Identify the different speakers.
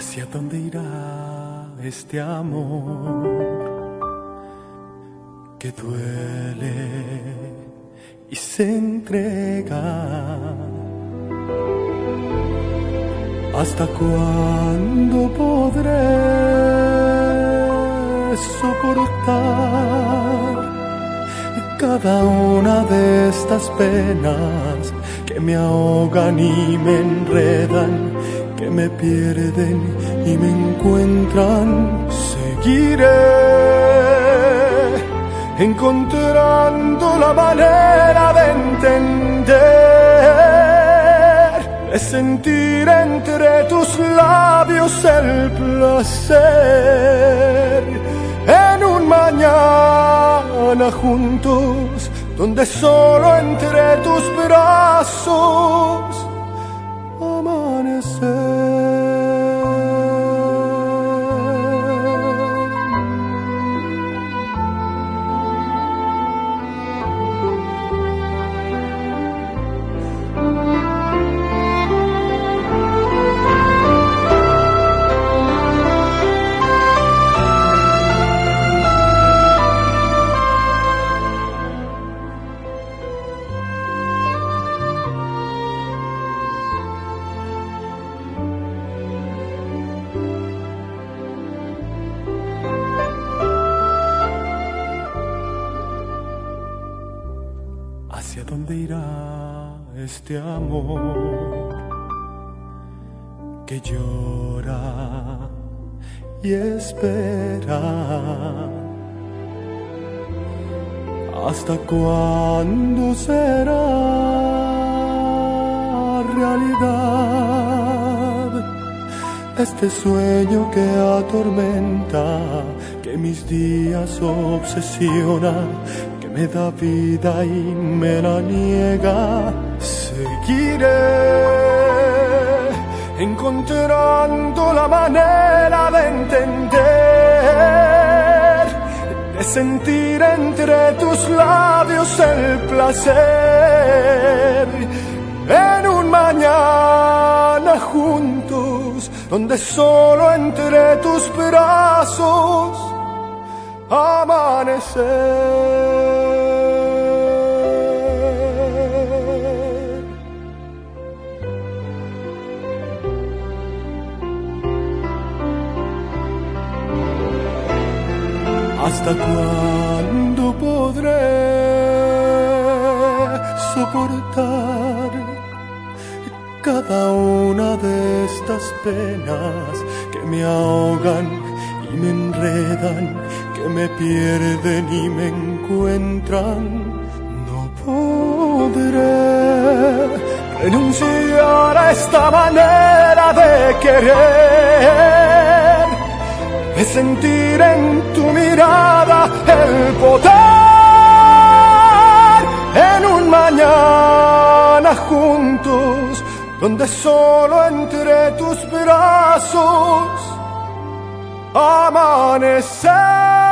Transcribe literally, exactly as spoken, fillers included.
Speaker 1: ¿Hacia dónde irá este amor que duele y se entrega? ¿Hasta cuándo podré soportar cada una de estas penas que me ahogan y me enredan, que me pierden y me encuentran? Seguiré encontrando la manera de entender, de sentir entre tus labios el placer, en un mañana juntos, donde solo entre tus brazos amanecer. ¿Hacia dónde irá este amor que llora y espera? ¿Hasta cuándo será realidad este sueño que atormenta, que mis días obsesiona, que me da vida y me la niega? Seguiré encontrando la manera de entender, de sentir entre tus labios el placer, en un mañana juntos, donde solo entre tus brazos amanecer. ¿Hasta cuándo podré soportar cada una de estas penas que me ahogan y me enredan, que me pierden y me encuentran? No podré renunciar a esta manera de querer, de sentir en tu mirada el poder, en un mañana juntos, donde solo entre tus brazos amanecer.